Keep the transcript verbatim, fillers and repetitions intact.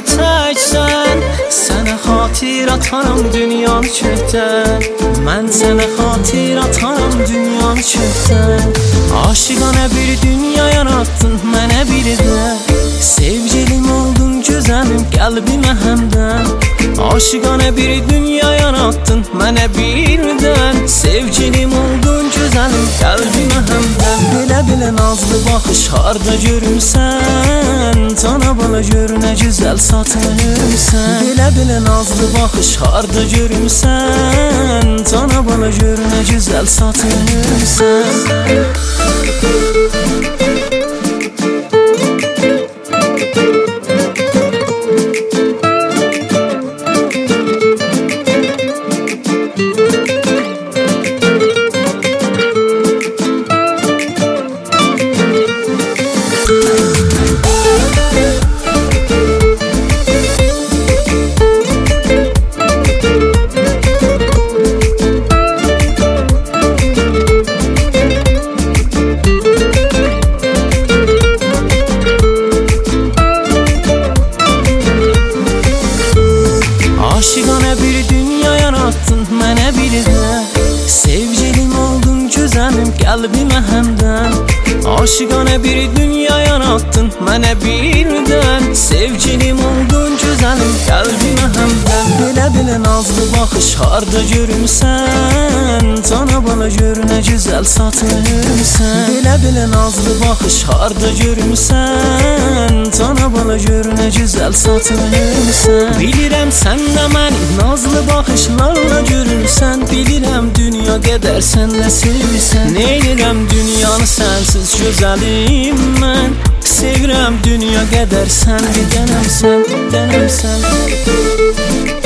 təksən. Sənə xatir atarım dünyanı kökdən. Mən sənə xatir atarım dünyanı kökdən. Aşıqanə bir dünya yarattın mənə bir də. Sevgilim oldun gözəlim qəlbimə həmdən. Aşıqanə bir dünya yarattın mənə birdən. Sevgilim oldun gözəlim qəlbimə həmdən. Belə-belə nazlı baxış harda görürsən? Cana bala gör nə gözəl satırsan. Belə-belə nazlı baxış harda görürsən? Cana bala gör nə gözəl satırsan. Aşıqanə bir dünya yarattın mənə bir də. Sevgilim oldun gözəlim qəlbimə həmdən. Aşıqanə bir dünya yarattın mənə birdən. Sevgilim oldun gözəlim qəlbimə həmdən. Belə-belə nazlı baxış harda görürsən? Cana bala gör nə gözəl satırsan. Belə-belə nazlı baxış harda görürsən? Cana bala gör nə gözəl satırsan. Bilirəm sən də məni nazlı baxışlarla görürsən. Bilirəm dünya qədər sən də sevirsən. Neylirəm dünyanı sənsiz gözəlim mən. Sevirəm dünya qədər sən bir dənəmsən, dənəmsən.